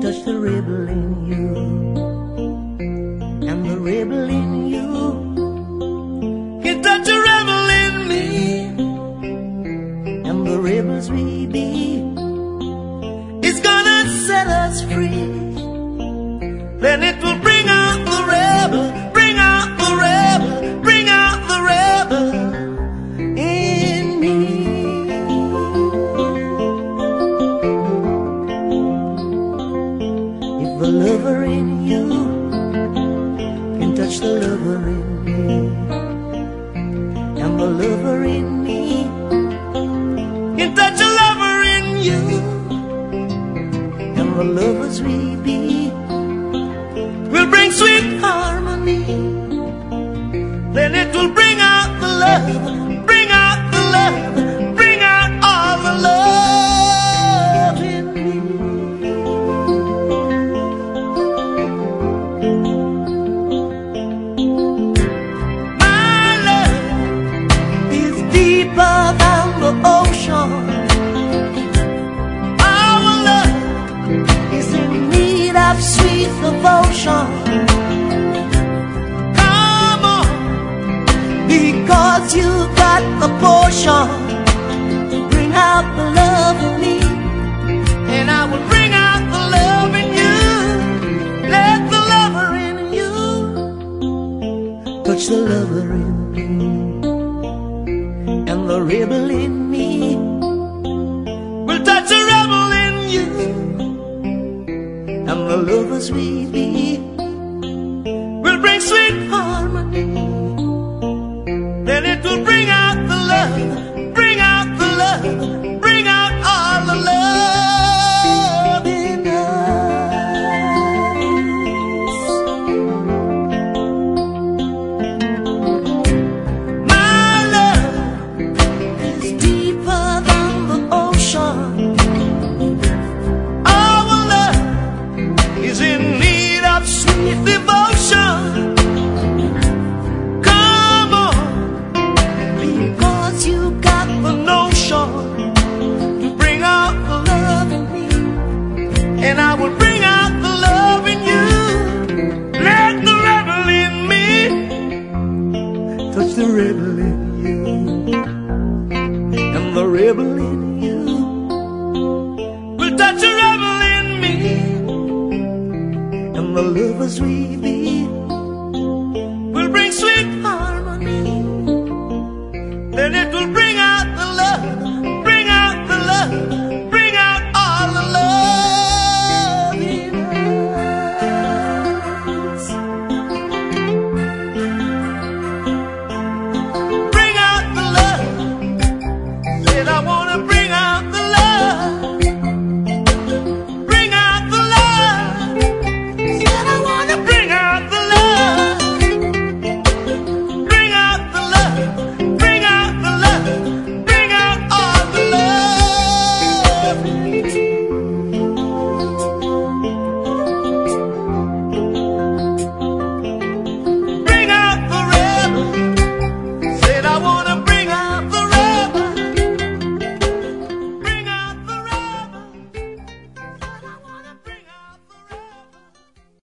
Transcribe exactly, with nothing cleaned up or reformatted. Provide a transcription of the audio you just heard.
touch the rebel in you, and the rebel in you can touch the rebel in me, and the rebels we be is gonna set us free. Then it will bring out the rebel, bring out the rebel, bring out the rebel in me. If the lover in you can touch the lover in me, and the lover in me can touch the lover in you, and the lovers we be will bring sweet harmony. Then it will bring out the love, bring out the love, bring out all the love in me. My love is deeper than the ocean. Our love is in need of sweet devotion. Come on, because you got the potion to bring out the love in me, and I will bring out the love in you. Let the lover in you touch the lover in me, and the rebel in me will touch the rebel in you, and the lovers we be will bring sweet harmony. Then it will bring out the love, bring out the love, bring out all the love in us. My love is deeper than the ocean. Is in need of sweet devotion. Come on, because you got the notion to bring out the love in me, and I will bring out the love in you. Let the rebel in me touch the rebel in you, and the rebel in you will touch the rebel in me, and the lovers we be